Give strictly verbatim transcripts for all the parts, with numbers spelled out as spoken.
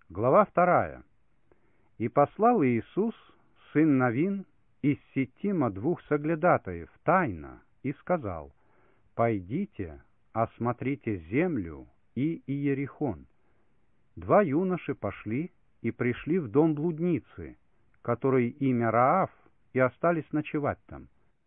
Глава вторая. «И послал Иисус, сын Навин, из Ситима двух соглядатаев тайно, и сказал: пойдите, осмотрите землю и Иерихон. Два юноши пошли и пришли в дом блудницы, которой имя Раав, и остались ночевать там.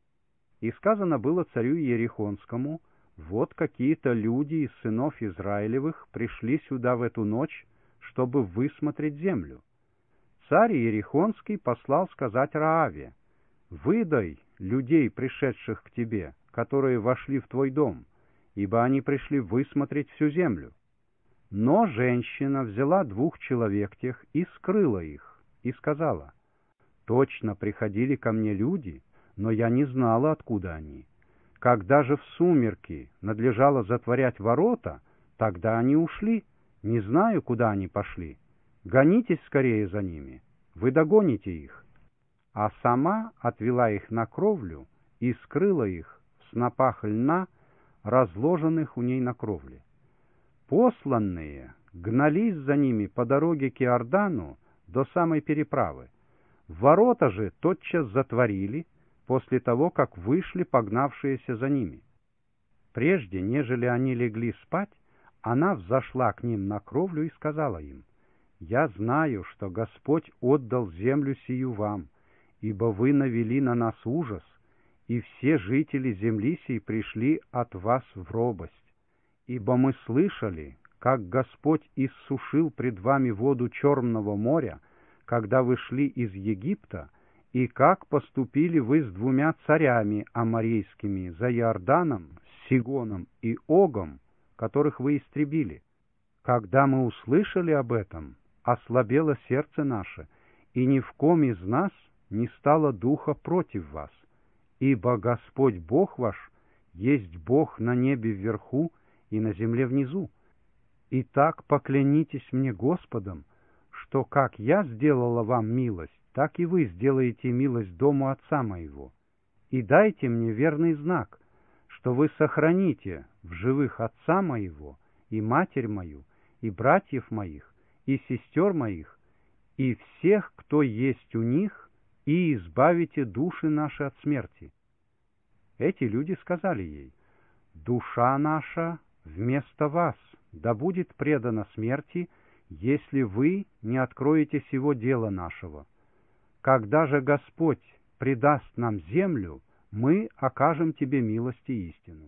И сказано было царю Иерихонскому: вот какие-то люди из сынов Израилевых пришли сюда в эту ночь, чтобы высмотреть землю. Царь Иерихонский послал сказать Рааве: выдай людей, пришедших к тебе, которые вошли в твой дом, ибо они пришли высмотреть всю землю. Но женщина взяла двух человек тех и скрыла их, и сказала: точно приходили ко мне люди, но я не знала, откуда они. Когда же в сумерки надлежало затворять ворота, тогда они ушли, не знаю, куда они пошли. Гонитесь скорее за ними, вы догоните их. А сама отвела их на кровлю и скрыла их в снопах льна, разложенных у ней на кровле. Посланные гнались за ними по дороге к Иордану до самой переправы. Ворота же тотчас затворили после того, как вышли погнавшиеся за ними. Прежде, нежели они легли спать, она взошла к ним на кровлю и сказала им: «Я знаю, что Господь отдал землю сию вам, ибо вы навели на нас ужас, и все жители земли сей пришли от вас в робость. Ибо мы слышали, как Господь иссушил пред вами воду Черного моря, когда вы шли из Египта, и как поступили вы с двумя царями аморейскими за Иорданом, Сигоном и Огом, которых вы истребили. Когда мы услышали об этом, ослабело сердце наше, и ни в ком из нас не стало духа против вас. Ибо Господь Бог ваш есть Бог на небе вверху и на земле внизу. Итак, поклянитесь мне Господом, что как я сделала вам милость, так и вы сделаете милость дому отца моего. И дайте мне верный знак, что вы сохраните в живых отца моего, и матерь мою, и братьев моих, и сестер моих, и всех, кто есть у них, и избавите души наши от смерти». Эти люди сказали ей: «Душа наша вместо вас да будет предана смерти, если вы не откроете сего дела нашего. Когда же Господь предаст нам землю, мы окажем тебе милость и истину».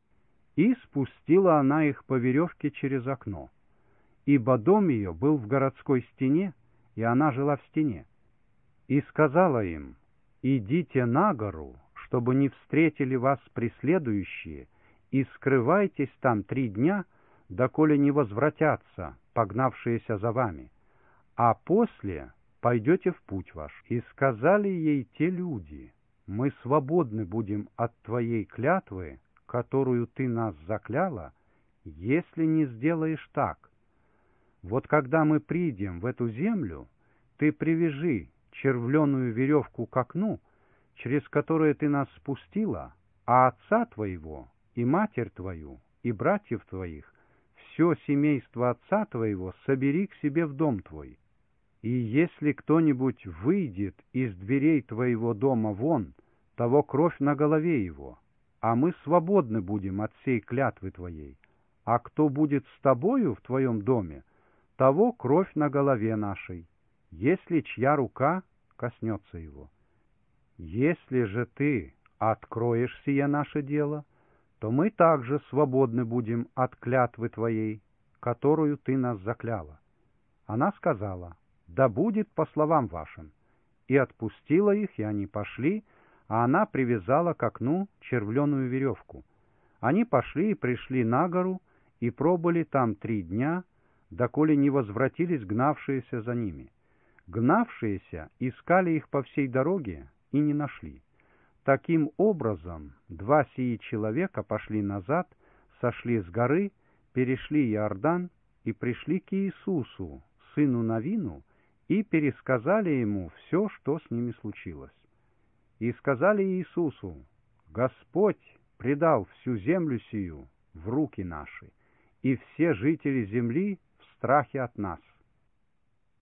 И спустила она их по веревке через окно, ибо дом ее был в городской стене, и она жила в стене. И сказала им: «Идите на гору, чтобы не встретили вас преследующие, и скрывайтесь там три дня, доколе не возвратятся погнавшиеся за вами, а после пойдете в путь ваш». И сказали ей те люди: «Мы свободны будем от твоей клятвы, которую ты нас закляла, если не сделаешь так. Вот когда мы придем в эту землю, ты привяжи червленую веревку к окну, через которое ты нас спустила, а отца твоего, и матерь твою, и братьев твоих, все семейство отца твоего собери к себе в дом твой. И если кто-нибудь выйдет из дверей твоего дома вон, того кровь на голове его, а мы свободны будем от сей клятвы твоей. А кто будет с тобою в твоем доме, того кровь на голове нашей, если чья рука коснется его. Если же ты откроешь сие наше дело, то мы также свободны будем от клятвы твоей, которую ты нас закляла». Она сказала: «Да будет по словам вашим», и отпустила их, и они пошли, а она привязала к окну червленую веревку. Они пошли и пришли на гору, и пробыли там три дня, доколе не возвратились гнавшиеся за ними. Гнавшиеся искали их по всей дороге и не нашли. Таким образом, два сии человека пошли назад, сошли с горы, перешли Иордан и пришли к Иисусу, сыну Навину, и пересказали ему все, что с ними случилось. И сказали Иисусу: «Господь предал всю землю сию в руки наши, и все жители земли в страхе от нас.